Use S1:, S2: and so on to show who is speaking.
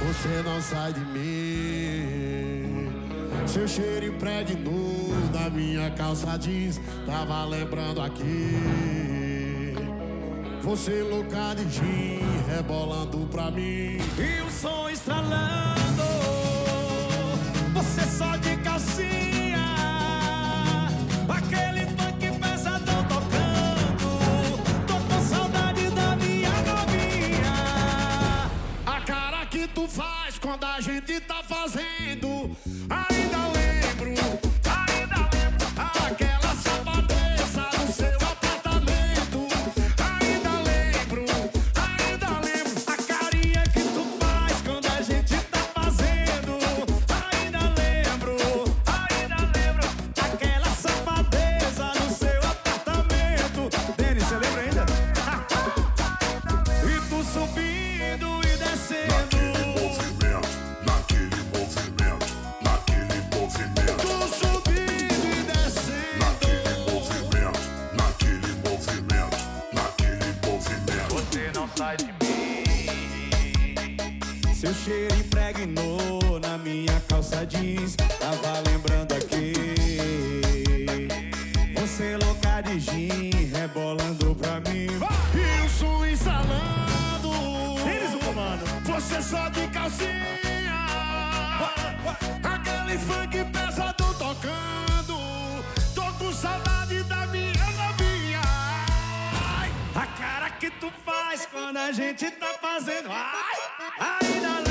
S1: Você não sai de mim. Seu cheiro impregnou na minha calça jeans. Tava lembrando aqui. Você louca de gin, rebolando pra mim.
S2: E o som estralando. Você só de calcinha. Aquele funk pesadão tocando. Tô com saudade da minha novinha.
S1: A cara que tu faz quando a gente tá fazendo. Ainda lembro, aquela safadeza do seu apartamento. Ainda lembro,
S2: a carinha que tu faz quando a gente tá fazendo. Ainda lembro, aquela safadeza no seu apartamento. Denis, você lembra ainda? E tu subindo e descendo.
S3: Naquele movimento.
S1: tu subindo e descendo.
S3: Naquele movimento.
S2: Você não sai de mim. Seu cheiro impregnou na minha calça jeans. Tava lembrando aqui. Você louca de gin, rebolando pra mim.
S1: E o som instalando.
S2: Eles o comando.
S1: Você só de calcinha. Aquele funk pesadão tocando. Tô com saudade da minha novinha.
S2: A cara que tu faz quando a gente tá fazendo. Ai, ainda